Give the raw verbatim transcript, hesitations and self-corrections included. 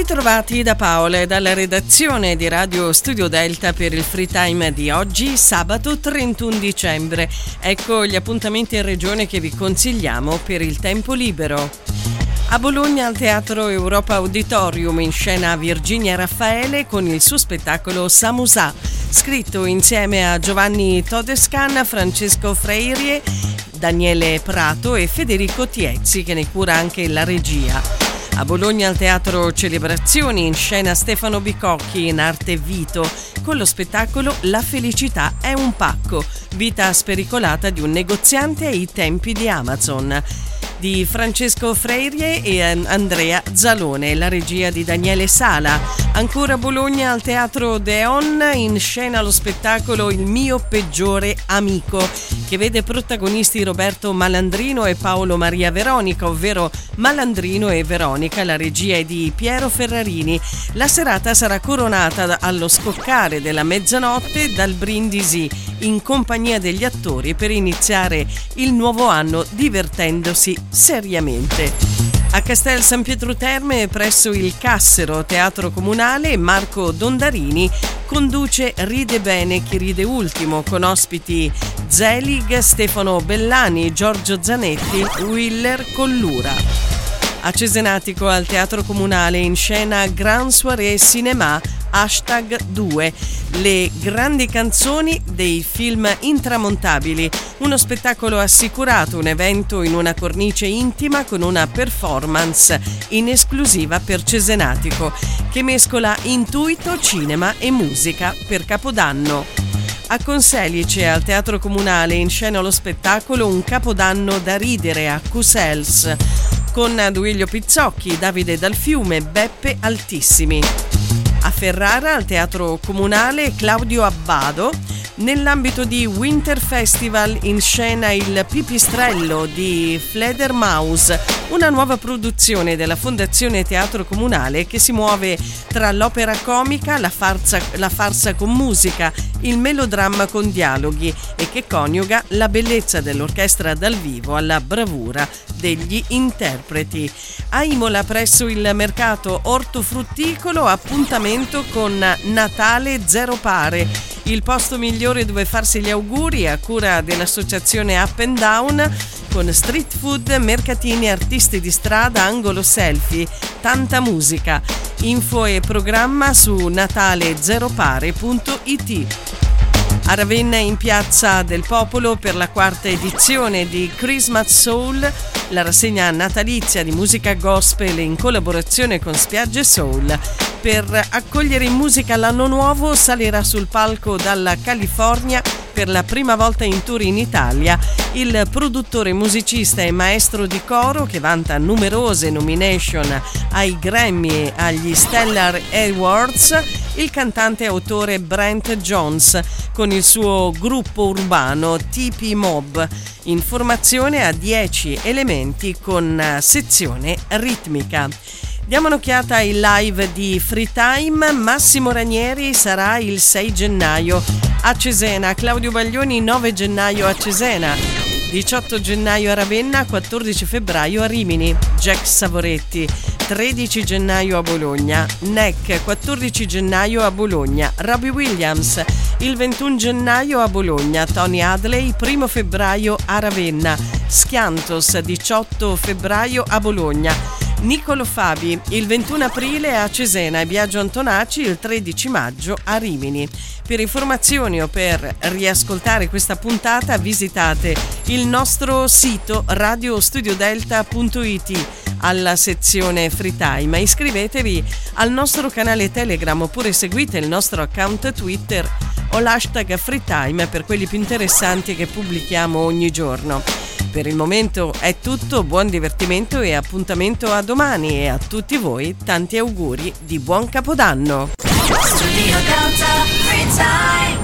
Bentrovati da Paola e dalla redazione di Radio Studio Delta per il Free Time di oggi, sabato trentuno dicembre. Ecco gli appuntamenti in regione che vi consigliamo per il tempo libero. A Bologna al Teatro Europa Auditorium in scena Virginia Raffaele con il suo spettacolo Samusà, scritto insieme a Giovanni Todescan, Francesco Freirie, Daniele Prato e Federico Tiezzi, che ne cura anche la regia. A Bologna al Teatro Celebrazioni in scena Stefano Bicocchi in arte Vito con lo spettacolo La felicità è un pacco, vita spericolata di un negoziante ai tempi di Amazon, di Francesco Freirie e Andrea Zalone, la regia di Daniele Sala. Ancora a Bologna al Teatro Deon in scena lo spettacolo Il mio peggiore amico, che vede protagonisti Roberto Malandrino e Paolo Maria Veronica, ovvero Malandrino e Veronica. La regia è di Piero Ferrarini. La serata sarà coronata allo scoccare della mezzanotte dal brindisi in compagnia degli attori per iniziare il nuovo anno divertendosi seriamente. A Castel San Pietro Terme, presso il Cassero Teatro Comunale, Marco Dondarini conduce Ride bene chi ride ultimo, con ospiti Zelig, Stefano Bellani, Giorgio Zanetti, Willer Collura. A Cesenatico al Teatro Comunale in scena Grand Soirée Cinema hashtag due, le grandi canzoni dei film intramontabili, uno spettacolo assicurato, un evento in una cornice intima con una performance in esclusiva per Cesenatico che mescola intuito, cinema e musica per Capodanno. A Conselice al Teatro Comunale in scena lo spettacolo Un Capodanno da ridere a Cusels con Duilio Pizzocchi, Davide Dal Fiume, Beppe Altissimi. A Ferrara al Teatro Comunale Claudio Abbado nell'ambito di Winter Festival in scena Il Pipistrello di Fledermaus, una nuova produzione della Fondazione Teatro Comunale che si muove tra l'opera comica, la farsa, la farsa con musica, il melodramma con dialoghi e che coniuga la bellezza dell'orchestra dal vivo alla bravura degli interpreti. A Imola presso il mercato ortofrutticolo appuntamento con Natale Zero Pare, il posto migliore dove farsi gli auguri a cura dell'associazione Up and Down, con street food, mercatini, artisti di strada, angolo selfie, tanta musica. Info e programma su natale zero pare punto it. A Ravenna in Piazza del Popolo per la quarta edizione di Christmas Soul, la rassegna natalizia di musica gospel in collaborazione con Spiagge Soul. Per accogliere in musica l'anno nuovo salirà sul palco dalla California per la prima volta in tour in Italia il produttore, musicista e maestro di coro che vanta numerose nomination ai Grammy e agli Stellar Awards, il cantante e autore Brent Jones con il suo gruppo urbano T P Mob, in formazione a dieci elementi con sezione ritmica. Diamo un'occhiata ai live di Free Time. Massimo Ranieri sarà il sei gennaio a Cesena, Claudio Baglioni nove gennaio a Cesena, diciotto gennaio a Ravenna, quattordici febbraio a Rimini, Jack Savoretti, tredici gennaio a Bologna, Neck, quattordici gennaio a Bologna, Robbie Williams, il ventuno gennaio a Bologna, Tony Hadley, primo febbraio a Ravenna, Schiantos, diciotto febbraio a Bologna, Nicolo Fabi, il ventuno aprile a Cesena e Biagio Antonacci il tredici maggio a Rimini. Per informazioni o per riascoltare questa puntata visitate il nostro sito radio studio delta punto it alla sezione Free Time. Iscrivetevi al nostro canale Telegram oppure seguite il nostro account Twitter o l'hashtag Free Time per quelli più interessanti che pubblichiamo ogni giorno. Per il momento è tutto, buon divertimento e appuntamento a domani, e a tutti voi tanti auguri di buon Capodanno. Studio Delta Free Time.